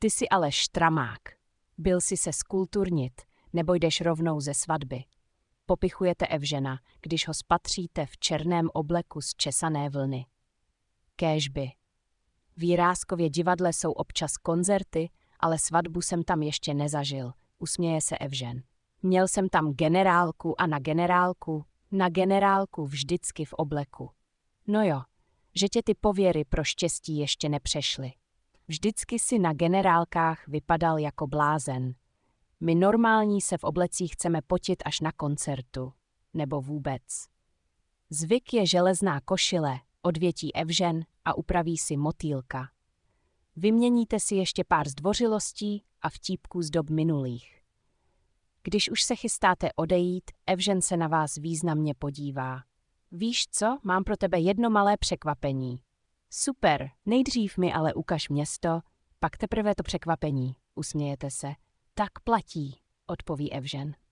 Ty jsi ale štramák. Byl jsi se skulturnit, nebo jdeš rovnou ze svatby. Popichujete Evžena, když ho spatříte v černém obleku z česané vlny. Kéžby. V Jiráskově divadle jsou občas koncerty, ale svatbu jsem tam ještě nezažil, usměje se Evžen. Měl jsem tam generálku a na generálku vždycky v obleku. No jo, že tě ty pověry pro štěstí ještě nepřešly. Vždycky si na generálkách vypadal jako blázen. My normální se v oblecích chceme potit až na koncertu. Nebo vůbec. Zvyk je železná košile, odvětí Evžen a upraví si motýlka. Vyměníte si ještě pár zdvořilostí a vtípků z dob minulých. Když už se chystáte odejít, Evžen se na vás významně podívá. Víš co, mám pro tebe jedno malé překvapení. Super, nejdřív mi ale ukaž město, pak teprve to překvapení, usmějete se. Tak platí, odpoví Evžen.